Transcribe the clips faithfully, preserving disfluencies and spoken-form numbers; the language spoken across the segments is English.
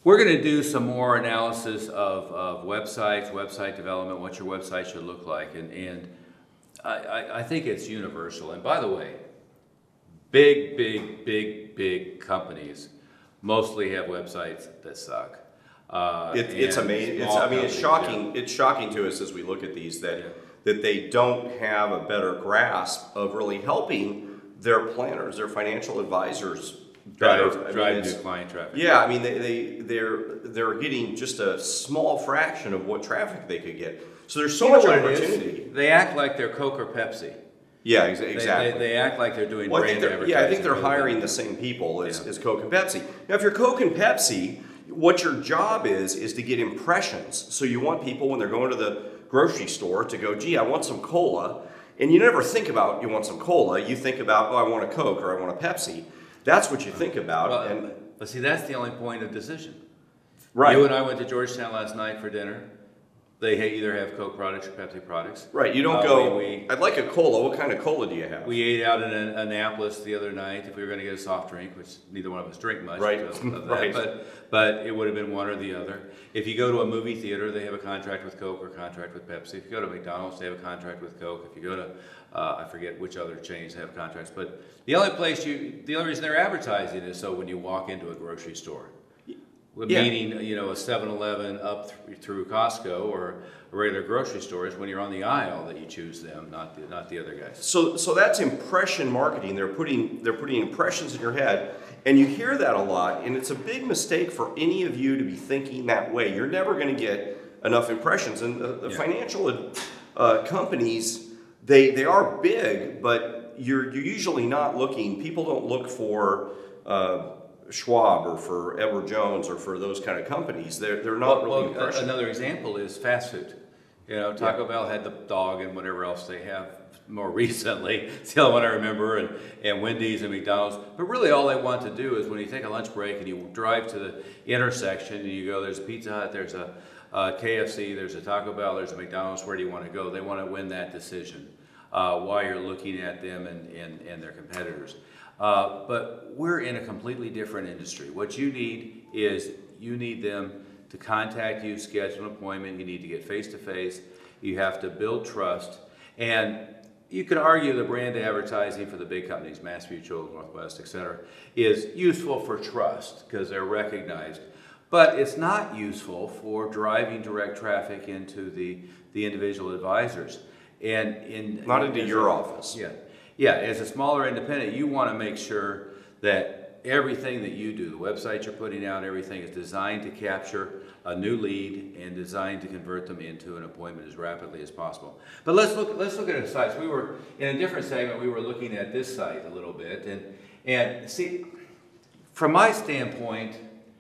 We're going to do some more analysis of, of websites, website development, what your website should look like, and, and I, I, I think it's universal. And by the way, big, big, big, big companies mostly have websites that suck. Uh, it, it's amazing. It's, I mean, it's shocking. Yeah. It's shocking to us as we look at these that yeah. that they don't have a better grasp of really helping their planners, their financial advisors. Drive, better. drive I mean, new client traffic. Yeah, I mean they, they they're they're getting just a small fraction of what traffic they could get. So there's so you much know opportunity. They act like they're Coke or Pepsi. Yeah, ex exactly. They, they, they act like they're doing well, brand advertising. Yeah, I think they're hiring the same people as, yeah. as Coke and Pepsi. Now, if you're Coke and Pepsi, what your job is is to get impressions. So you want people when they're going to the grocery store to go, gee, I want some cola. And you never think about you want some cola. You think about, oh, I want a Coke or I want a Pepsi. That's what you think about. Well, and but see, that's the only point of decision. Right. You and I went to Georgetown last night for dinner. They either have Coke products or Pepsi products. Right. You don't uh, go, we, we, I'd like a cola. What kind of cola do you have? We ate out in Annapolis the other night if we were going to get a soft drink, which neither one of us drink much. Right. Of that, right. But, but it would have been one or the other. If you go to a movie theater, they have a contract with Coke or a contract with Pepsi. If you go to McDonald's, they have a contract with Coke. If you go to, uh, I forget which other chains have contracts. But the only place you, the only reason they're advertising is so when you walk into a grocery store. Yeah. Meaning, you know, a seven eleven up th through Costco or a regular grocery store is when you're on the aisle that you choose them, not the, not the other guys. So, so that's impression marketing. They're putting, they're putting impressions in your head, and you hear that a lot, and it's a big mistake for any of you to be thinking that way. You're never going to get enough impressions, and the, the yeah. financial uh, companies, they, they are big, but you're, you're usually not looking, people don't look for uh, Schwab or for Edward Jones or for those kind of companies. They're, they're not well, really well, another example is fast food. You know, Taco yeah. Bell had the dog and whatever else they have more recently. It's the only one I remember, and, and Wendy's and McDonald's. But really all they want to do is when you take a lunch break and you drive to the intersection and you go, there's a Pizza Hut, there's a, a K F C, there's a Taco Bell, there's a McDonald's, where do you want to go? They want to win that decision uh, while you're looking at them and, and, and their competitors. Uh, but we're in a completely different industry. What you need is you need them to contact you, schedule an appointment. You need to get face-to-face. You have to build trust. And you could argue the brand advertising for the big companies, Mass Mutual, Northwest, et cetera, is useful for trust because they're recognized. But it's not useful for driving direct traffic into the, the individual advisors. And in, Not into your a, office. Yeah. Yeah, as a smaller independent, you want to make sure that everything that you do, the website you're putting out, everything is designed to capture a new lead and designed to convert them into an appointment as rapidly as possible. But let's look, let's look at the sites. We were, in a different segment, we were looking at this site a little bit. And, and see, from my standpoint,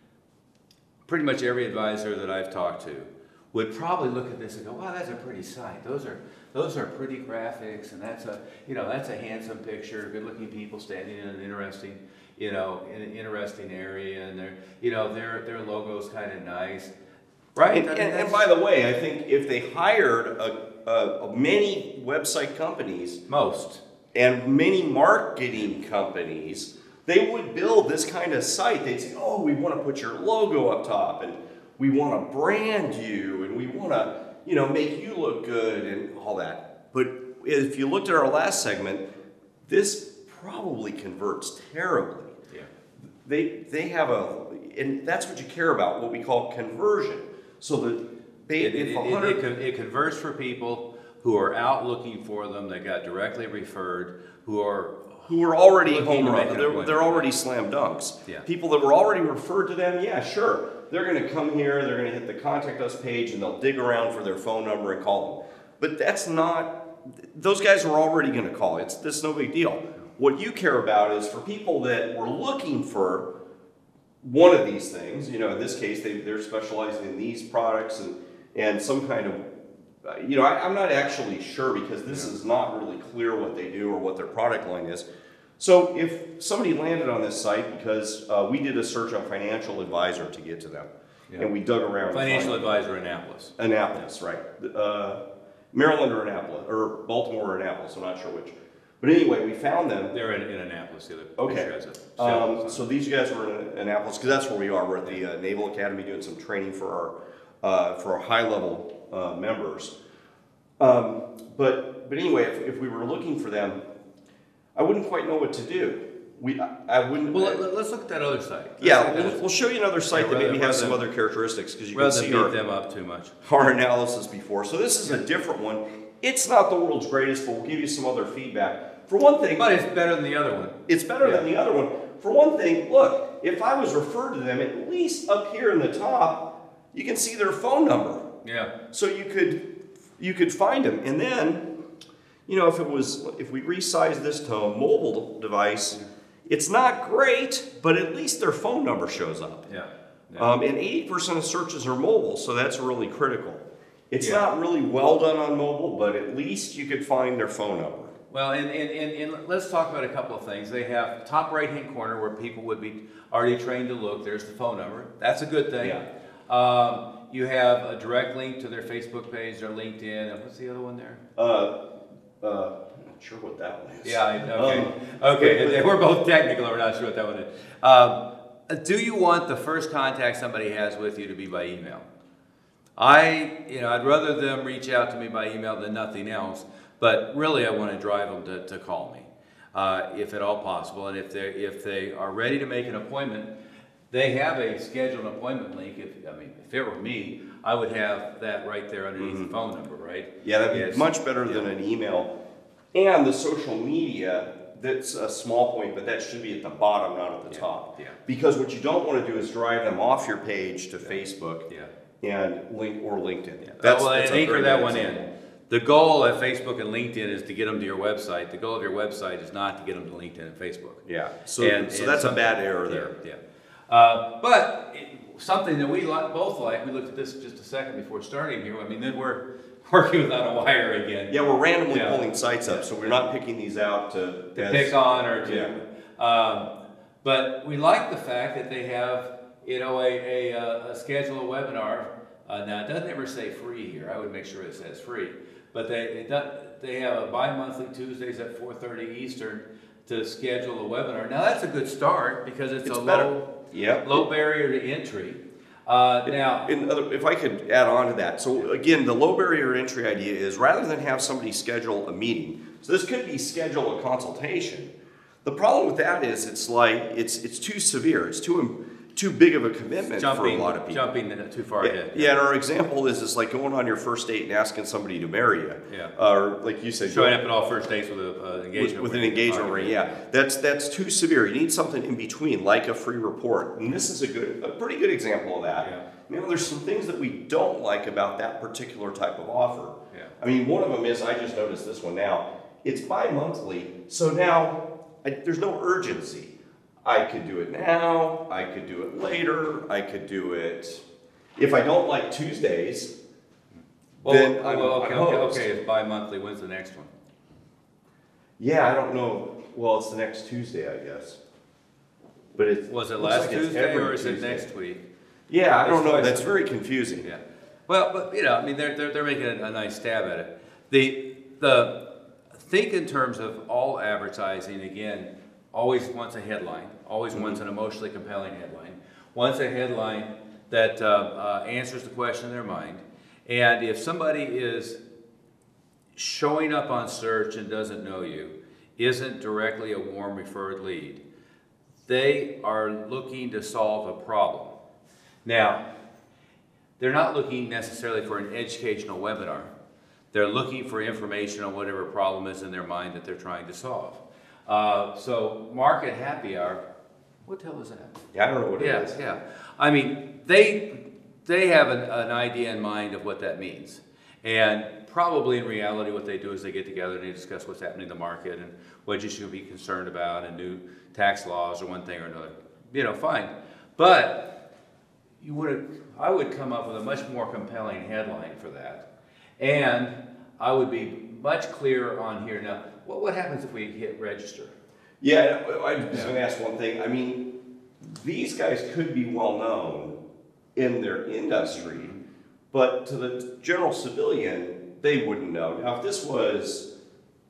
pretty much every advisor that I've talked to would probably look at this and go, wow, that's a pretty site. Those are those are pretty graphics, and that's a you know that's a handsome picture, good-looking people standing in an interesting you know in an interesting area, and their you know their their logo's kind of nice, right? And, I mean, and, and by the way, I think if they hired a, a, a many website companies, most and many marketing companies, they would build this kind of site. They'd say, oh, we want to put your logo up top, and we want to brand you, and we want to, you know, make you look good and all that. But if you looked at our last segment, this probably converts terribly. Yeah. They they have a, and that's what you care about, what we call conversion. So that they, it, if it, one hundred, it, it, it converts for people who are out looking for them. They got directly referred, who are who are already home to run. They're, they're already slam dunks. Yeah. People that were already referred to them, yeah, sure. They're going to come here, they're going to hit the contact us page, and they'll dig around for their phone number and call them. But that's not, those guys are already going to call. It's, it's no big deal. What you care about is for people that were looking for one of these things, you know, in this case, they, they're specializing in these products and, and some kind of, uh, you know, I, I'm not actually sure because this is not really clear what they do or what their product line is. So if somebody landed on this site because uh, we did a search on financial advisor to get to them, yeah. and we dug around. Financial advisor Annapolis. Annapolis, right. Uh, Maryland or Annapolis, or Baltimore or Annapolis, I'm not sure which. But anyway, we found them. They're in, in Annapolis, the other Okay. picture has it. Um, so these guys were in Annapolis, because that's where we are. We're at the uh, Naval Academy doing some training for our uh, for our high level uh, members. Um, but but anyway, if, if we were looking for them, I wouldn't quite know what to do. We I, I wouldn't. Well, let, let's look at that other site. Let's yeah, look at we'll, it. we'll show you another site Yeah, that maybe rather- has some rather other characteristics, because you can Rather than see beat our, them up too much. our analysis before. So this is a different one. It's not the world's greatest, but we'll give you some other feedback. For one thing, But it's better than the other one. it's better than Yeah. the other one. For one thing, look, if I was referred to them, at least up here in the top, you can see their phone number. Yeah. So you could you could find them. And then, you know, if it was if we resize this to a mobile device, it's not great, but at least their phone number shows up. Yeah. yeah. Um, and eighty percent of searches are mobile, so that's really critical. It's Yeah. not really well done on mobile, but at least you could find their phone number. Well, and, and, and, and let's talk about a couple of things. They have top right-hand corner where people would be already trained to look. There's the phone number. That's a good thing. Yeah. Um, you have a direct link to their Facebook page, their LinkedIn, and what's the other one there? Uh, uh, I'm not sure what that one is. Yeah, I- okay. Um, Okay, but- and we're both technical, we're not sure what that one is. Um, do you want the first contact somebody has with you to be by email? I, you know, I'd rather them reach out to me by email than nothing else, but really I want to drive them to, to call me, uh, if at all possible. And if they if they are ready to make an appointment, they have a scheduled appointment link. If I mean, if it were me, I would have that right there underneath the phone number, right? Yeah, that'd be Yes. much better than Yeah. an email. And the social media, that's a small point, but that should be at the bottom, not at the Yeah, top. yeah. Because what you don't want to do is drive them off your page to Facebook Yeah. and link or LinkedIn. Yeah. That's, well, that's and a anchor very that good one example. in. The goal of Facebook and LinkedIn is to get them to your website. The goal of your website is not to get them to LinkedIn and Facebook. Yeah, so, And- so and that's a some- bad error there. Yeah. yeah. Uh, but it, something that we like, both like, we looked at this just a second before starting here. I mean, then we're working without a wire again. Yeah, we're randomly Yeah. pulling sites up, so we're not picking these out to, To as- pick on or to. Yeah. Um, but we like the fact that they have, you know, a, a, uh, a schedule a webinar. Uh, now it doesn't ever say free here. I would make sure it says free. But they it does, they have a bi-monthly Tuesdays at four thirty Eastern to schedule a webinar. Now that's a good start because it's, It's a better. low Yep. low barrier to entry. Uh, now In other, if I could add on to that, so again, the low barrier entry idea is rather than have somebody schedule a meeting, so this could be schedule a consultation. The problem with that is it's like it's it's too severe. It's too im- too big of a commitment jumping for a lot of people. jumping too far Yeah, ahead. yeah, and our example is is like going on your first date and asking somebody to marry you. Yeah. Or like you said, Showing up at all first dates with an uh, engagement with, with an ring. engagement ring, yeah. That's that's too severe. You need something in between, like a free report. And this is a good, a pretty good example of that. Yeah. You know, there's some things that we don't like about that particular type of offer. Yeah. I mean, one of them is I just noticed this one now. It's bi-monthly, so now I, there's no urgency. I could do it now. I could do it later. I could do it if I don't like Tuesdays. Well, then well, I'm, okay, I'm okay, hooked. okay, it's bi-monthly, when's the next one? Yeah, I don't know. Well, it's the next Tuesday, I guess. But it Was it looks last like it's Tuesday every or is it Tuesday. next week? Yeah, I don't It's know. twice That's a- very confusing. Yeah. Well, but, you know, I mean, they're, they're, they're making a, a nice stab at it. The, the, think in terms of all advertising, again, always wants a headline, always Mm-hmm. wants an emotionally compelling headline, wants a headline that uh, uh, answers the question in their mind. And if somebody is showing up on search and doesn't know you, isn't directly a warm referred lead, they are looking to solve a problem. Now, they're not looking necessarily for an educational webinar. They're looking for information on whatever problem is in their mind that they're trying to solve. Uh, so, market happy hour, what the hell is that? Yeah, I don't know what Yeah, it is. yeah. I mean, they they have an, an idea in mind of what that means, and probably in reality, what they do is they get together and they discuss what's happening in the market and what you should be concerned about, and new tax laws or one thing or another. You know, fine, but you would I would come up with a much more compelling headline for that, and I would be much clearer on here now. What what happens if we hit register? Yeah, I was Yeah. going to ask one thing. I mean, these guys could be well known in their industry, but to the general civilian, they wouldn't know. Now, if this was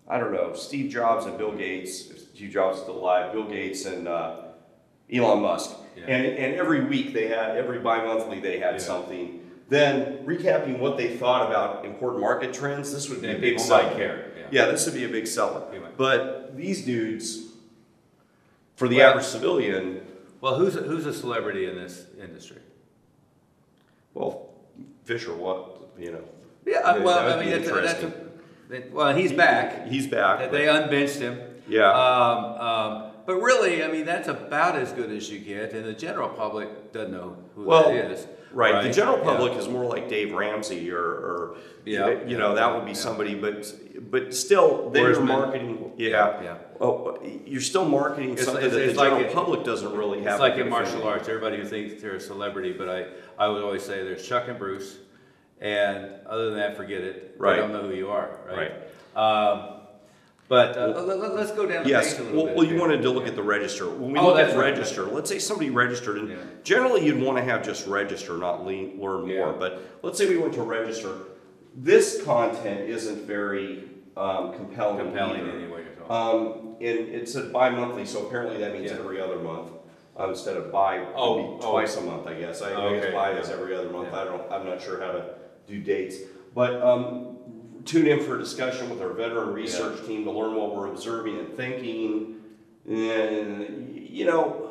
I don't know, Steve Jobs and Bill Gates, if Steve Jobs is still alive, Bill Gates and uh, Elon Musk. Yeah. And, and every week they had, every bi-monthly they had Yeah. something. Then recapping what they thought about important market trends, this would be Yeah, a big people seller. might care, yeah. Yeah, this would be a big seller. They might. But these dudes, for the Well- average civilian, Well, who's a, who's a celebrity in this industry? well, Fisher, what, you know. Yeah, that well, would I mean, be that's a, that's interesting. a, that- well, he's back. He's back. They unbenched him. Yeah. Um, um, but really, I mean, that's about as good as you get, and the general public doesn't know who Well, that is. Right. The general Yeah. public is more like Dave Ramsey or, or Yeah. you know, that would be Yeah. somebody, but but still, they're Horseman. marketing. Yeah. Yeah. Oh, you're still marketing It's- something it's- that the it's like general it- public doesn't really have. It's a like good in martial affinity. arts, everybody who thinks they're a celebrity, but I, I would always say there's Chuck and Bruce, and other than that, forget it. Right. They don't know who you are, right? Um, but uh, let, let- let's go down the Yes, page a little well, bit. well, you here. wanted to look at the register. When we Oh, look that's at right. register, let's say somebody registered, and Yeah. generally you'd want to have just register, not lean, learn Yeah. more. But let's say we went to register. This content isn't very um, compelling. Compelling either. anyway you're talking. Um, and it's a bi-monthly, so apparently that means Yeah. every other month uh, instead of bi. it'd Oh, be oh. twice a month, I guess. I, I Okay, guess bi yeah. is every other month. Yeah. I don't. I'm not sure how to do dates, but um, tune in for a discussion with our veteran research team to learn what we're observing and thinking. And you know,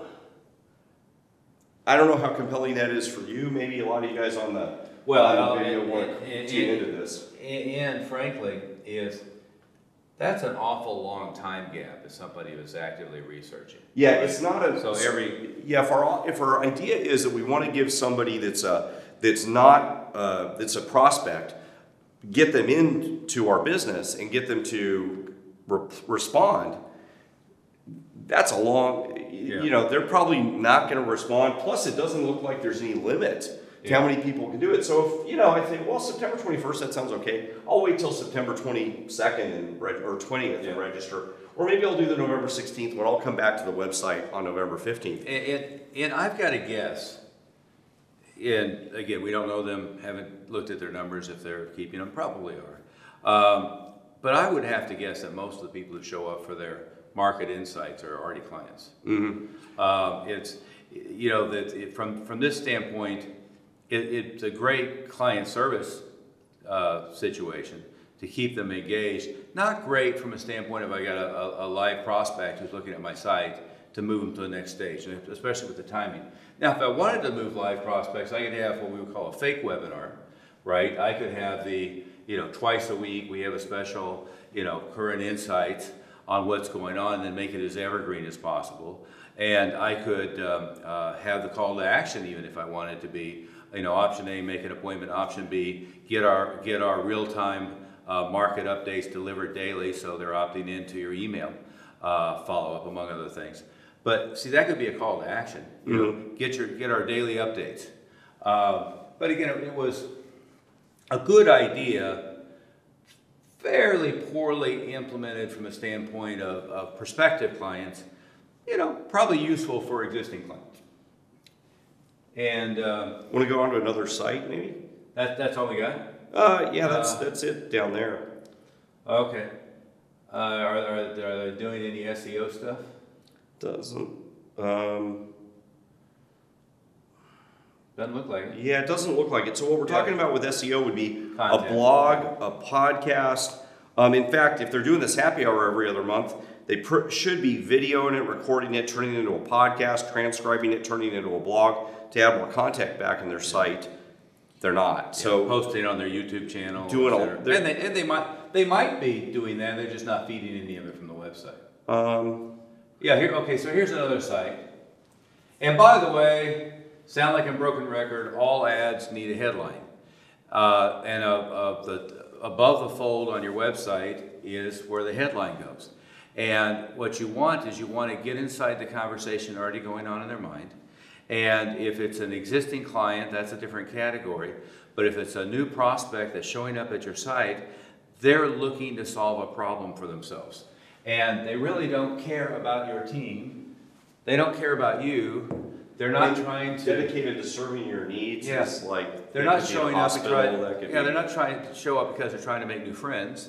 I don't know how compelling that is for you. Maybe a lot of you guys on the Well, on the uh, video and- want and- to tune into this. And, and frankly, is that's an awful long time gap as somebody who's actively researching. Yeah, it's not a. So every- Yeah, if our if our idea is that we want to give somebody that's a that's not uh, that's a prospect, get them into our business and get them to re- respond. That's a long. Yeah. You know, they're probably not going to respond. Plus, it doesn't look like there's any limit to Yeah. how many people can do it. So if you know, I think, well, September twenty-first, that sounds okay. I'll wait till September twenty-second and reg- or twentieth and Yeah. register. Or maybe I'll do the November sixteenth when I'll come back to the website on November fifteenth. And, and, and I've got to guess, and again, we don't know them, haven't looked at their numbers if they're keeping them, probably are. Um, but I would have to guess that most of the people who show up for their market insights are already clients. Mm-hmm. Um, it's, you know, that it, from, from this standpoint, it, it's a great client service uh, situation to keep them engaged. Not great from a standpoint of I got a, a, a live prospect who's looking at my site to move them to the next stage, and especially with the timing. Now, if I wanted to move live prospects, I could have what we would call a fake webinar, right? I could have the, you know, twice a week, we have a special, you know, current insights on what's going on and then make it as evergreen as possible. And I could um, uh, have the call to action even if I wanted to be, you know, option A, make an appointment, option B, get our, get our real-time uh, market updates delivered daily so they're opting into your email uh, follow-up, among other things. But see, that could be a call to action. You know, get your get our daily updates. Uh, but again, it was a good idea, fairly poorly implemented from a standpoint of, of prospective clients. You know, probably useful for existing clients. And uh, Want to go on to another site, maybe? that that's all we got. Uh, yeah, that's Uh, that's it down there. Okay. Uh, are, are, are they doing any S E O stuff? Doesn't. Um, Doesn't look like it. yeah, it doesn't look like it. So what we're Yeah. talking about with S E O would be Content. a blog, a podcast. Um, in fact, if they're doing this happy hour every other month, they pr- should be videoing it, recording it, turning it into a podcast, transcribing it, turning it into a blog to add more content back in their site. They're not. So Posting on their YouTube channel, Doing et all- cetera. they're- and they and they might they might be doing that. They're just not feeding any of it from the website. um, Yeah. Here. Okay. So here's another site. And by the way, sound like a broken record. All ads need a headline, uh, and uh, uh, the above the fold on your website is where the headline goes. And what you want is you want to get inside the conversation already going on in their mind. And if it's an existing client, that's a different category. But if it's a new prospect that's showing up at your site, they're looking to solve a problem for themselves. And they really don't care about your team. They don't care about you. They're not and trying to, dedicated to serving your needs. Yeah. Is like they're it not could be a showing up to hospital, try, that could yeah, be- they're not trying to show up because they're trying to make new friends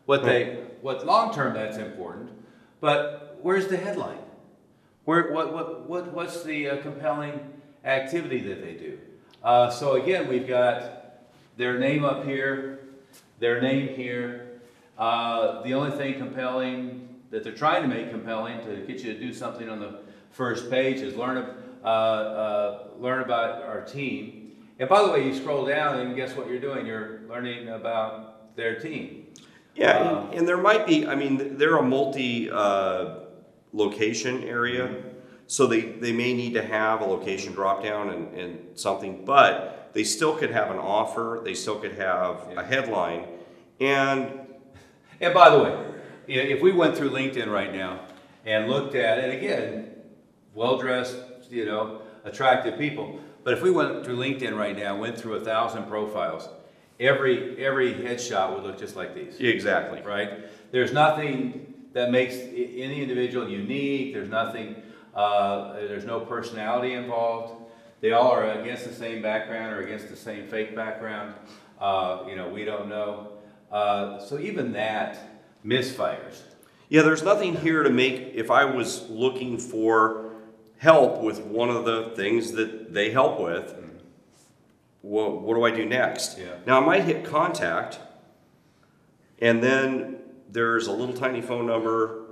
What they, what long-term that's important, but where's the headline? Where, what, what, what, what's the uh, compelling activity that they do? Uh, so again, we've got their name up here, their name here. Uh, the only thing compelling that they're trying to make compelling to get you to do something on the first page is learn, uh, uh, learn about our team. And by the way, you scroll down and guess what you're doing? You're learning about their team. Yeah, Um, and, and there might be, I mean, they're a multi uh, location area, so they, they may need to have a location drop down and, and something, but they still could have an offer, they still could have Yeah. a headline, and And by the way, i- if we went through LinkedIn right now and looked at, and again, well-dressed, you know, attractive people, but if we went through LinkedIn right now, went through a thousand profiles, every every headshot would look just like these, exactly. right? There's nothing that makes i- any individual unique. There's nothing. Uh, there's no personality involved. They all are against the same background or against the same fake background. Uh, you know, we don't know. Uh, so even that misfires. Yeah, there's nothing here to make, if I was looking for help with one of the things that they help with, what, what do I do next? Yeah. Now, I might hit contact, and then there's a little tiny phone number,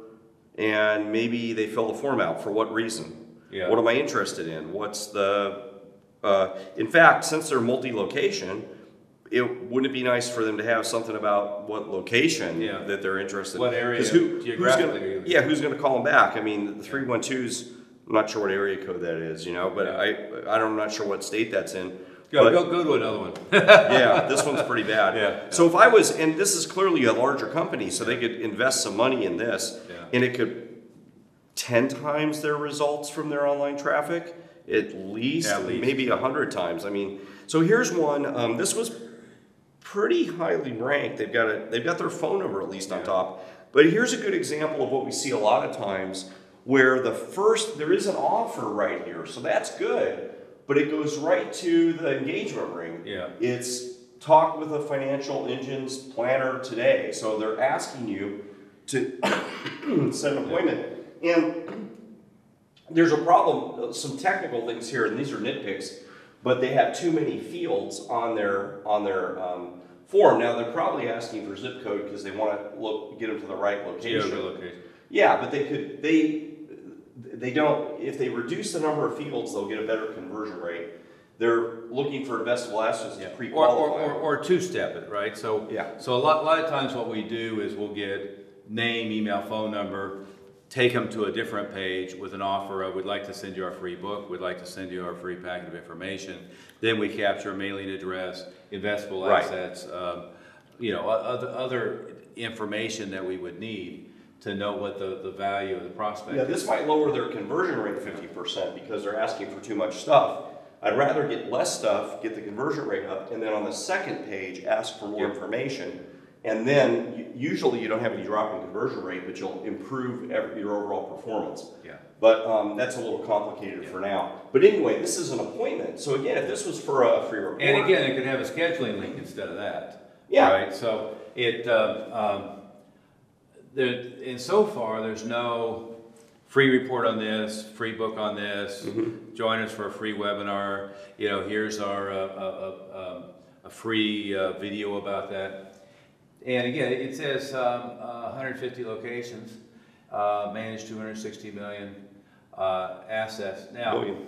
and maybe they fill the form out. For what reason? Yeah. What am I interested in? What's the, uh, in fact, since they're multi-location, it wouldn't it be nice for them to have something about what location Yeah. that they're interested in? What area 'Cause who, who's geographically gonna, are you- yeah, who's going to call them back? I mean, the three one twos, I'm not sure what area code that is, you know, but Yeah. I, I don't, I'm not sure what state that's in. Go, But- go, go to another one. yeah, this one's pretty bad. Yeah, So if I was, and this is clearly a larger company, so they could invest some money in this, Yeah. and it could ten times their results from their online traffic, at least, At least. maybe a hundred times. I mean, so here's one. Um, this was pretty highly ranked. They've got a, they've got their phone number at least on Yeah. top. But here's a good example of what we see a lot of times, where the first there is an offer right here, so that's good. But it goes right to the engagement ring. Yeah. It's talk with a financial engines planner today. So they're asking you to set an appointment. And there's a problem, some technical things here, and these are nitpicks, but they have too many fields on their on their um, form. Now they're probably asking for zip code because they want to look get them to the right location. Geolocation. Yeah, but they could they they don't if they reduce the number of fields, they'll get a better conversion rate. They're looking for investable assets to Or, pre-qualify. or, or, or two-step it, right? So, Yeah. so a lot, a lot of times what we do is we'll get name, email, phone number, take them to a different page with an offer of, we'd like to send you our free book, we'd like to send you our free packet of information. Then we capture mailing address, investable Right. assets, um, you know, o- other, other information that we would need to know what the, the value of the prospect Yeah, is. this might lower their conversion rate fifty percent because they're asking for too much stuff. I'd rather get less stuff, get the conversion rate up, and then on the second page, ask for more Yeah. information. And then, u- usually you don't have any drop in conversion rate, but you'll improve every, your overall performance. Yeah. But um, that's a little complicated for now. But anyway, this is an appointment. So again, if this was for a free report. And again, it could have a scheduling link instead of that. Yeah. Right, so it, um, um, there, and so far, there's no free report on this, free book on this, Mm-hmm. join us for a free webinar, you know, here's our, uh, uh, uh, a free uh, video about that. And again, it says um, uh, one hundred fifty locations, uh, manage two hundred sixty million uh, assets. Now, Billion.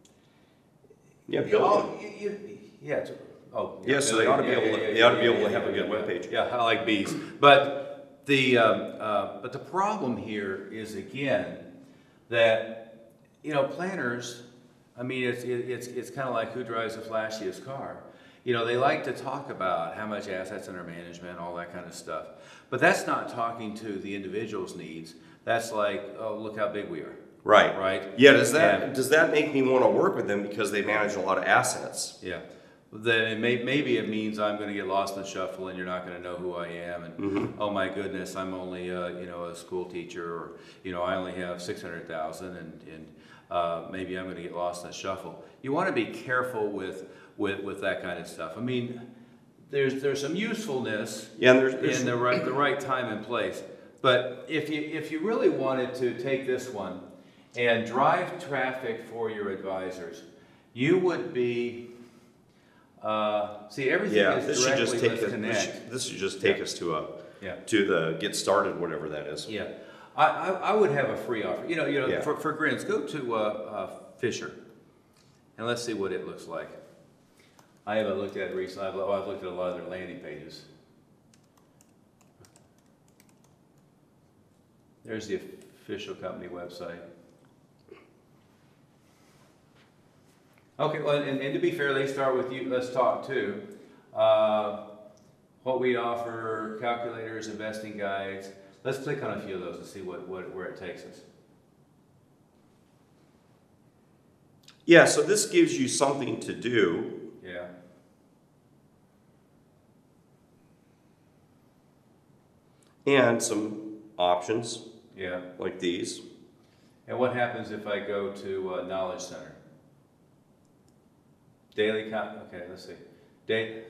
Yeah, you know, billion. you- you- yeah, it's, oh. Yeah, so they ought to be able to- they ought to be able to have a good yeah, webpage. Yeah, I like bees. But the, um, uh, but the problem here is again, that, you know, planners, I mean, it's, it- it's, it's kind of like who drives the flashiest car. You know, they like to talk about how much assets under management, all that kind of stuff. But that's not talking to the individual's needs. That's like, oh, look how big we are. Right. Right? Yeah, does that, And- does that make me want to work with them because they manage a lot of assets? Yeah. Then it may, maybe it means I'm going to get lost in the shuffle and you're not going to know who I am. And Mm-hmm. oh my goodness, I'm only uh, you know a school teacher, or you know I only have six hundred thousand, and and uh, maybe I'm going to get lost in the shuffle. You want to be careful with with with that kind of stuff. I mean, there's there's some usefulness Yeah, and there's, there's in the right the right time and place. But if you if you really wanted to take this one and drive traffic for your advisors, you would be uh, see everything yeah. is This should directly just take with us. This Connect. should, this should just take Yeah. us to a Yeah. to the get started, whatever that is. Yeah, I, I, I would have a free offer. You know, you know, Yeah. for, for grins, go to uh, uh, Fisher, and let's see what it looks like. I haven't looked at it recently. I've, oh, I've looked at a lot of their landing pages. There's the official company website. Okay, well, and, and to be fair, they start with you. Let's talk too. Uh, what we offer, calculators, investing guides. Let's click on a few of those and see what, what where it takes us. Yeah. So this gives you something to do. Yeah. And some options Yeah. like these. And what happens if I go to uh, Knowledge Center? Daily con. Okay, let's see. Day.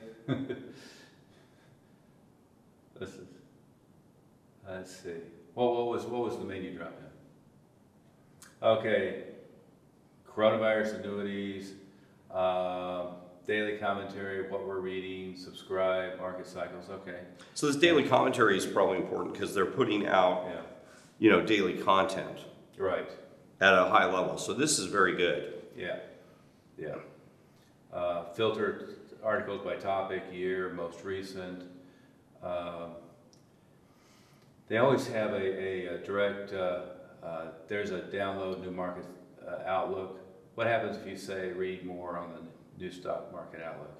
let's, let's see. Well, what was what was the menu drop down? Okay. Coronavirus annuities, uh, daily commentary, what we're reading, subscribe, market cycles. Okay. So this daily commentary is probably important because they're putting out, Yeah. you know, daily content Right. at a high level. So this is very good. Yeah. Yeah. Uh, filtered articles by topic, year, most recent. Um, they always have a, a, a direct, uh, uh, there's a download new market uh, outlook. What happens if you say read more on the new stock market outlook?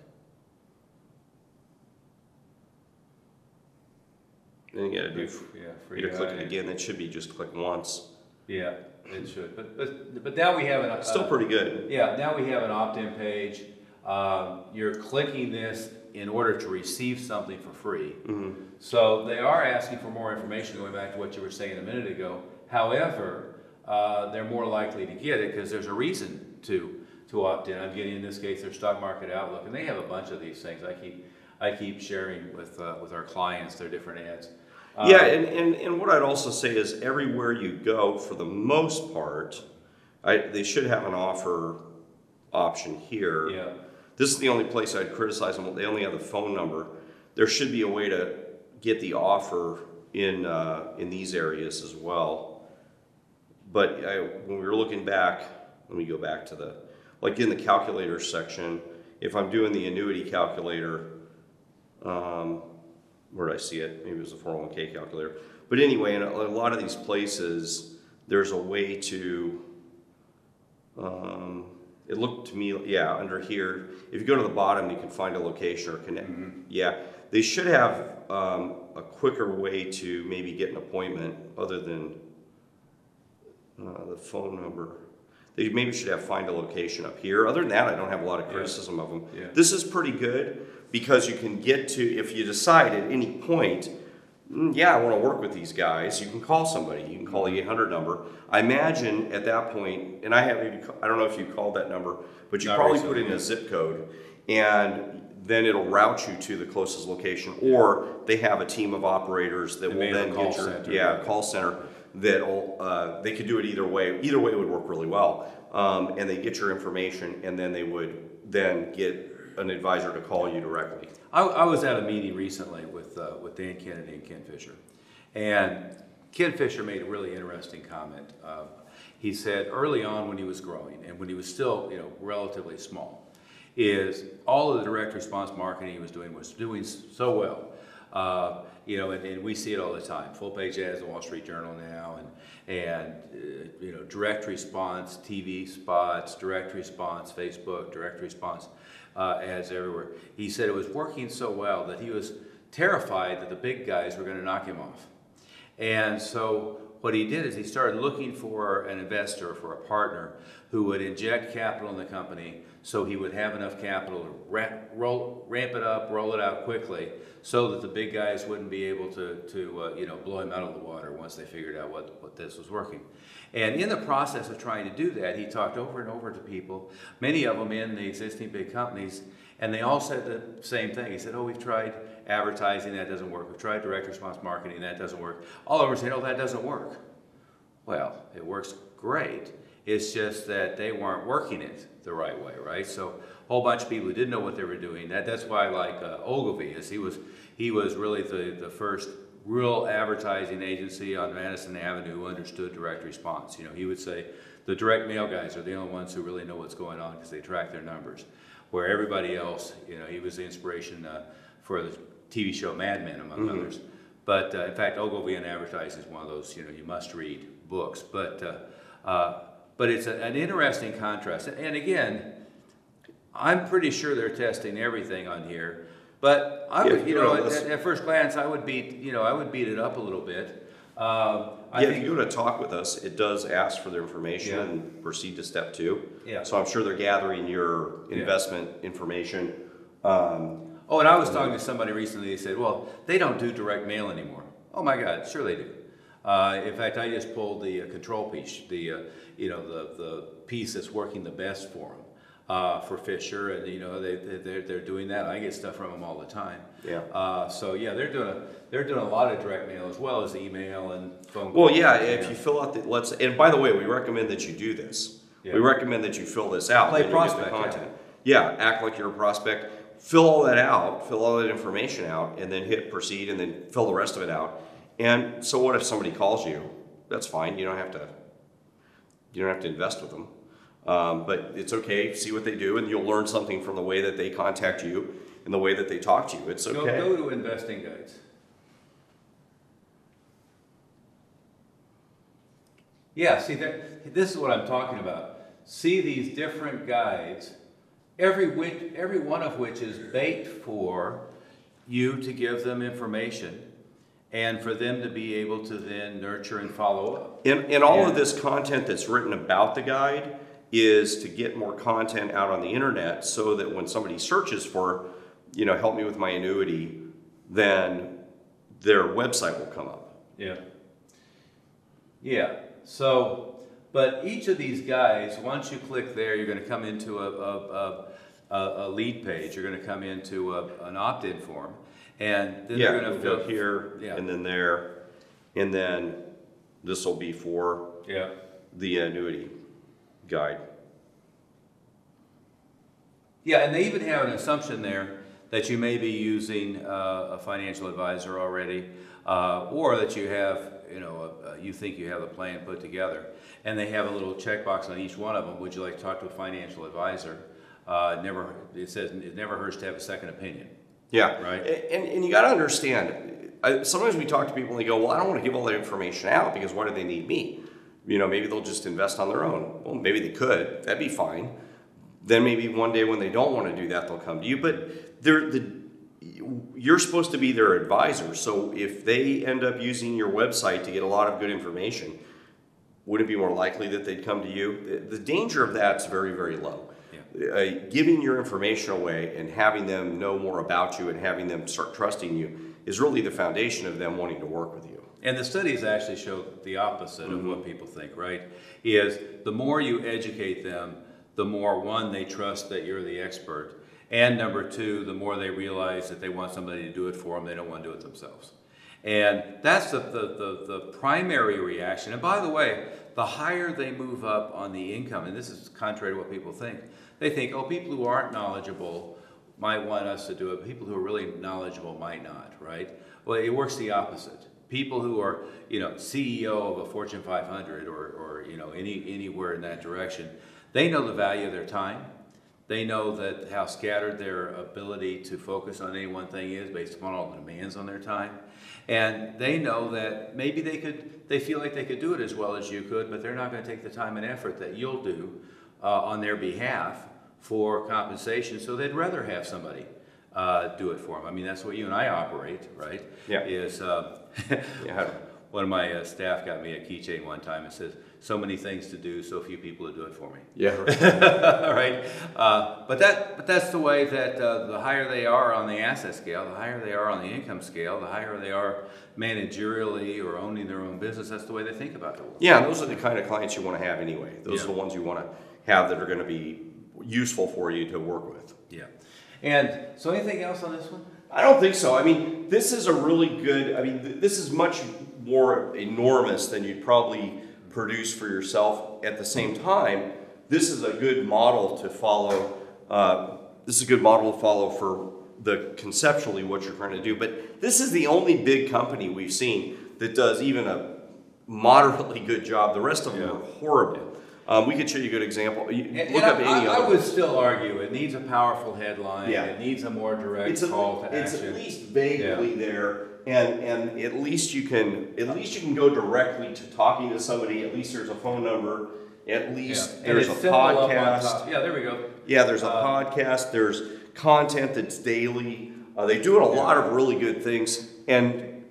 Then you got to do, Yeah, you free got to click it guide. again. That should be just click once. Yeah, it should. But but but now we have an uh, Still pretty good. Yeah, now we have an opt-in page. Um, you're clicking this in order to receive something for free. Mm-hmm. So they are asking for more information, going back to what you were saying a minute ago. However, uh, they're more likely to get it because there's a reason to to opt in. I'm getting, in this case, their stock market outlook, and they have a bunch of these things. I keep I keep sharing with uh, with our clients their different ads. Uh, Yeah, and, and, and what I'd also say is everywhere you go, for the most part, I, they should have an offer option here. Yeah. This is the only place I'd criticize them. They only have the phone number. There should be a way to get the offer in uh, in these areas as well. But I, when we were looking back, let me go back to the, like in the calculator section, if I'm doing the annuity calculator, um, where did I see it? Maybe it was a four oh one K calculator. But anyway, in a, a lot of these places, there's a way to, um, it looked to me, yeah, under here, if you go to the bottom, you can find a location or connect. Mm-hmm. Yeah, they should have um, a quicker way to maybe get an appointment other than uh, the phone number. They maybe should have find a location up here. Other than that, I don't have a lot of criticism of them. Yeah. This is pretty good because you can get to, if you decide at any point, "Mm, yeah, I want to work with these guys, you can call somebody. You can call the eight hundred number. I imagine at that point, and I have, I don't know if you called that number, but you Not probably recently, put in yeah. a zip code, and then it'll route you to the closest location, or they have a team of operators that They will may have a then call get your, center. yeah, call center that'll, uh, they could do it either way. Either way would work really well. Um, and they get your information, and then they would then get an advisor to call you directly. I, I was at a meeting recently with uh, with Dan Kennedy and Ken Fisher, and Ken Fisher made a really interesting comment. Uh, he said early on when he was growing and when he was still, you know, relatively small, is all of the direct response marketing he was doing was doing so well. Uh, you know, and, and we see it all the time. Full page ads in the Wall Street Journal now, and and uh, you know, direct response T V spots, direct response Facebook, direct response uh, ads everywhere. He said it was working so well that he was terrified that the big guys were going to knock him off. And so what he did is he started looking for an investor, for a partner who would inject capital in the company so he would have enough capital to ramp, roll, ramp it up, roll it out quickly so that the big guys wouldn't be able to, to uh, you know, blow him out of the water once they figured out what, what this was working. And in the process of trying to do that, he talked over and over to people, many of them in the existing big companies, And they all said the same thing. He said, oh, we've tried advertising, that doesn't work. We've tried direct response marketing, that doesn't work. All of them said, oh, that doesn't work. Well, it works great. It's just that they weren't working it the right way, right? So a whole bunch of people who didn't know what they were doing. That, that's why, like uh, Ogilvy is, he was he was really the, the first real advertising agency on Madison Avenue who understood direct response. You know, he would say the direct mail guys are the only ones who really know what's going on because they track their numbers. Where everybody else, you know, he was the inspiration uh, for the T V show Mad Men, among mm-hmm. others. But uh, in fact, Ogilvy and Advertising is one of those, you know, you must read books. But uh, uh, but it's a, an interesting contrast. And again, I'm pretty sure they're testing everything on here. But I would, yeah, you know, at, at first glance, I would beat, you know, I would beat it up a little bit. Um, I yeah, think, if you go to talk with us, it does ask for their information yeah. and proceed to step two. Yeah. So I'm sure they're gathering your investment yeah. information. Um, oh, and I was talking to somebody recently. They said, "Well, they don't do direct mail anymore." Oh my God, sure they do. Uh, in fact, I just pulled the uh, control piece, the uh, you know the the piece that's working the best for them. Uh, for Fisher, and you know they they're they're doing that. I get stuff from them all the time. Yeah. Uh, so yeah, they're doing a they're doing a lot of direct mail as well as email and phone. Well, yeah. If you fill out the let's and by the way, we recommend that you do this. Yeah. We recommend that you fill this out. Play prospect. Content. Yeah. yeah. Act like you're a prospect. Fill all that out. Fill all that information out, and then hit proceed, and then fill the rest of it out. And so, what if somebody calls you? That's fine. You don't have to. You don't have to invest with them. Um, but it's okay, see what they do, and you'll learn something from the way that they contact you and the way that they talk to you. It's okay. Go, go to Investing Guides. Yeah, see, this is what I'm talking about. See these different guides, every, which, every one of which is bait for you to give them information and for them to be able to then nurture and follow up. And, and all and, of this content that's written about the guide is to get more content out on the internet so that when somebody searches for, you know, help me with my annuity, then their website will come up. Yeah. Yeah. So, but each of these guys, once you click there, you're going to come into a, a, a, a lead page. You're going to come into a, an opt-in form. And then yeah, they're going to go here yeah. and then there. And then this will be for yeah. the annuity guide. Yeah, and they even have an assumption there that you may be using uh, a financial advisor already, uh, or that you have, you know, a, a, you think you have a plan put together. And they have a little checkbox on each one of them. Would you like to talk to a financial advisor? Uh, never, it says it never hurts to have a second opinion. Yeah, right. And and you got to understand. I, sometimes we talk to people and they go, "Well, I don't want to give all that information out because why do they need me?" You know, maybe they'll just invest on their own. Well, maybe they could. That'd be fine. Then maybe one day when they don't want to do that, they'll come to you. But they're the you're supposed to be their advisor. So if they end up using your website to get a lot of good information, would it be more likely that they'd come to you? The, the danger of that's very, very low. Yeah. Uh, giving your information away and having them know more about you and having them start trusting you is really the foundation of them wanting to work with you. And the studies actually show the opposite mm-hmm. of what people think, right? Is the more you educate them, the more, one, they trust that you're the expert, and number two, the more they realize that they want somebody to do it for them, they don't want to do it themselves. And that's the, the, the, the primary reaction. And by the way, the higher they move up on the income, and this is contrary to what people think, they think, oh, people who aren't knowledgeable might want us to do it, people who are really knowledgeable might not, right? Well, it works the opposite. People who are, you know, C E O of a Fortune five hundred or, or you know, any anywhere in that direction, they know the value of their time. They know that how scattered their ability to focus on any one thing is based upon all the demands on their time. And they know that maybe they could, they feel like they could do it as well as you could, but they're not going to take the time and effort that you'll do uh, on their behalf for compensation. So they'd rather have somebody uh, do it for them. I mean, that's what you and I operate, right? Yeah. Is uh, yeah. One of my uh, staff got me a keychain one time and says, "So many things to do, so few people to do it for me." Yeah. Right. Uh, but that, but that's the way that uh, the higher they are on the asset scale, the higher they are on the income scale, the higher they are managerially or owning their own business. That's the way they think about the world. Yeah, and those are the kind of clients you want to have anyway. Those yeah. are the ones you want to have that are going to be useful for you to work with. Yeah. And so anything else on this one? I don't think so. I mean, this is a really good, I mean, th- this is much more enormous than you'd probably produce for yourself. At the same time, this is a good model to follow. Uh, this is a good model to follow for the conceptually what you're trying to do. But this is the only big company we've seen that does even a moderately good job. The rest of them Yeah. are horrible. Um, we could show you a good example. You, And, look and up I, any I, other. I would still argue it needs a powerful headline. Yeah. It needs a more direct It's, call at, to it's action. at least vaguely there, and and at least you can at least you can go directly to talking to somebody. At least there's a phone number. At Yeah. least And there's it's a simple up on podcast. top. Yeah, there we go. Yeah, there's a Uh, podcast. There's content that's daily. Uh, they do a lot of really good things, and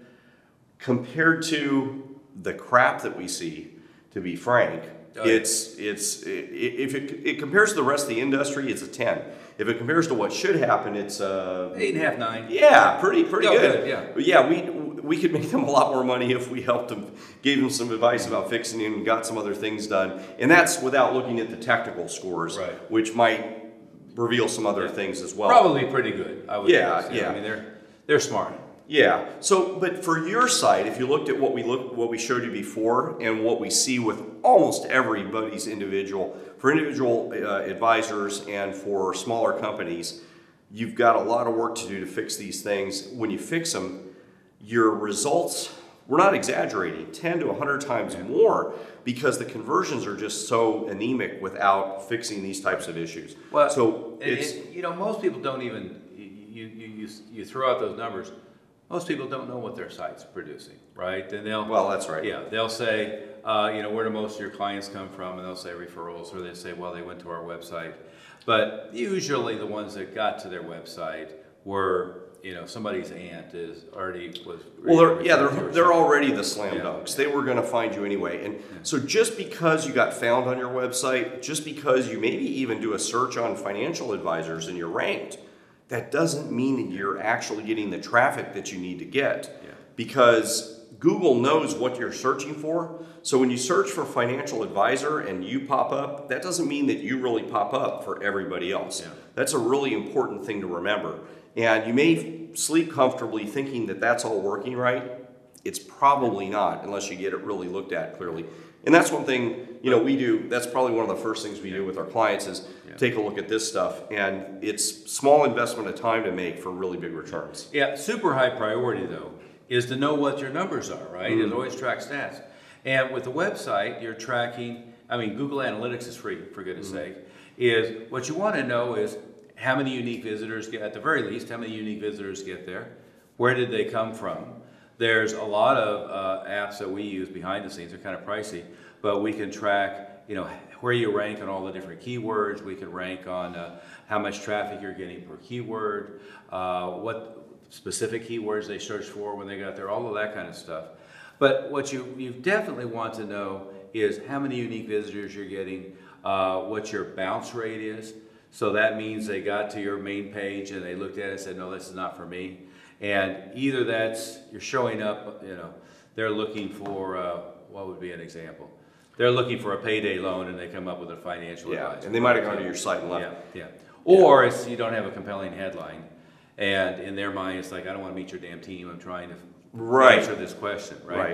compared to the crap that we see, to be frank, Oh, yeah. it's it's i- i- if it, it compares to the rest of the industry, it's a ten. If it compares to what should happen, it's a Eight and a half, nine. yeah, pretty pretty Oh, good. good, yeah. But yeah, we we could make them a lot more money if we helped them, gave them some advice about fixing it and got some other things done. And that's without looking at the technical scores, Right. which might reveal some other things as well. Probably pretty good. I would Yeah, guess. yeah. I mean, they're they're smart. Yeah. So, but for your site, if you looked at what we look, what we showed you before, and what we see with almost everybody's individual, for individual uh, advisors and for smaller companies, you've got a lot of work to do to fix these things. When you fix them, your results, we're not exaggerating, ten to one hundred times more, because the conversions are just so anemic without fixing these types of issues. Well, so it- it's it- you know, most people don't even you you you you throw out those numbers. Most people don't know what their site's producing, right? And they'll well, that's right. yeah, they'll say, uh, you know, where do most of your clients come from? And they'll say referrals, or they say, well, they went to our website. But usually the ones that got to their website were, you know, somebody's aunt is already was. Well, they're, yeah, referred to they're, or they're something. already the slam Yeah. dunks. They were going to find you anyway. And so just because you got found on your website, just because you maybe even do a search on financial advisors and you're ranked, that doesn't mean that you're actually getting the traffic that you need to get. Yeah. Because Google knows what you're searching for. So when you search for financial advisor and you pop up, that doesn't mean that you really pop up for everybody else. Yeah. That's a really important thing to remember. And you may sleep comfortably thinking that that's all working right. It's probably not unless you get it really looked at clearly. And that's one thing, you know, we do, that's probably one of the first things we do with our clients is Yeah. take a look at this stuff. And it's small investment of time to make for really big returns. Yeah, super high priority though is to know what your numbers are, right? Mm-hmm. It always tracks stats. And with the website, you're tracking, I mean, Google Analytics is free, for goodness Mm-hmm. sake, is what you want to know is how many unique visitors get, at the very least, how many unique visitors get there? Where did they come from? There's a lot of uh, apps that we use behind the scenes, they're kind of pricey, but we can track, you know, where you rank on all the different keywords. We can rank on uh, how much traffic you're getting per keyword, uh, what specific keywords they search for when they got there, all of that kind of stuff. But what you, you definitely want to know is how many unique visitors you're getting, uh, what your bounce rate is. So that means they got to your main page and they looked at it and said, no, this is not for me. And either that's, you're showing up, you know, they're looking for, uh, what would be an example? They're looking for a payday loan and they come up with a financial Yeah, advisor. and they might have gone to your site and left. Yeah, yeah. Or it's, you don't have a compelling headline. And in their mind, it's like, I don't want to meet your damn team. I'm trying to Right. answer this question, right?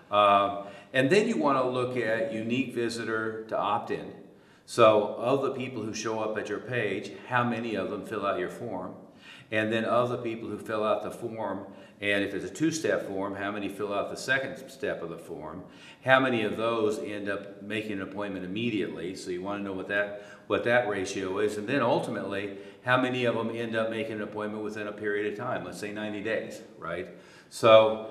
Um, and then you want to look at unique visitor to opt-in. So of the people who show up at your page, how many of them fill out your form? And then of the people who fill out the form, and if it's a two-step form, how many fill out the second step of the form? How many of those end up making an appointment immediately? So you want to know what that what that ratio is. And then ultimately, how many of them end up making an appointment within a period of time? Let's say ninety days, right? So,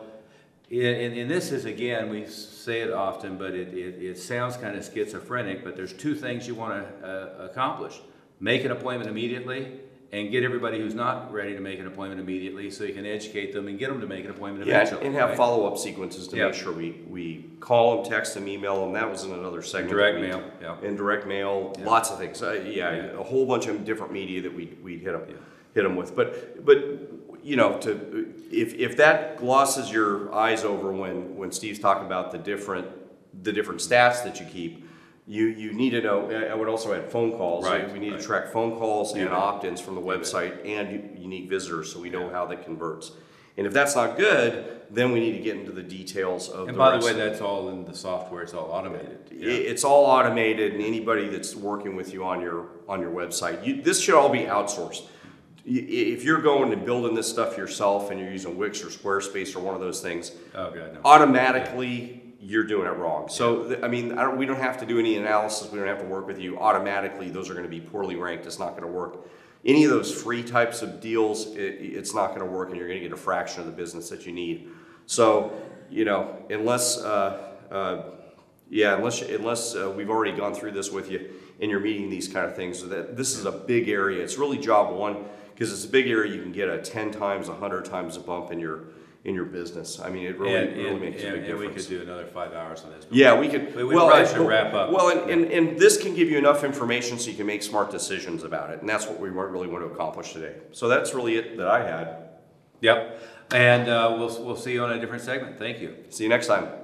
and, and this is, again, we say it often, but it, it, it sounds kind of schizophrenic, but there's two things you want to uh, accomplish. Make an appointment immediately, and get everybody who's not ready to make an appointment immediately so you can educate them and get them to make an appointment Yeah, eventually. and have right? follow-up sequences to Yeah. make sure we, we call them, text them, email them. That was in another segment. Direct that we- mail, yeah. And direct mail, Yeah. lots of things. Uh, yeah, Yeah. a whole bunch of different media that we we hit them Yeah. hit them with. But but you know, to if if that glosses your eyes over when when Steve's talking about the different the different stats that you keep, You, you need to know, I I would also add phone calls. Right, We need right. to track phone calls and Yeah. opt-ins from the website and u- unique visitors, so we know how that converts. And if that's not good, then we need to get into the details of the And by the rest way, of it. that's all in the software, it's all automated. I- Yeah. It's all automated, and anybody that's working with you on your, on your website, you, this should all be outsourced. I- If you're going and building this stuff yourself and you're using Wix or Squarespace or one of those things, Oh, God, no. automatically you're doing it wrong. So, th- I mean, I don't, we don't have to do any analysis, we don't have to work with you. Automatically, those are gonna be poorly ranked, it's not gonna work. Any of those free types of deals, it, it's not gonna work and you're gonna get a fraction of the business that you need. So, you know, unless, uh, uh, yeah, unless, unless uh, we've already gone through this with you and you're meeting these kind of things, that this is a big area. It's really job one, because it's a big area. You can get a ten times, a hundred times a bump in your in your business. I mean, it really And, really and, makes a and, big and we difference. could do another five hours on this. but- Yeah, we could. We- we well, probably and- should wrap up. Well, and, and, and this can give you enough information so you can make smart decisions about it, and that's what we really want to accomplish today. So that's really it that I had. Yep, and uh, we'll, we'll see you on a different segment. Thank you. See you next time.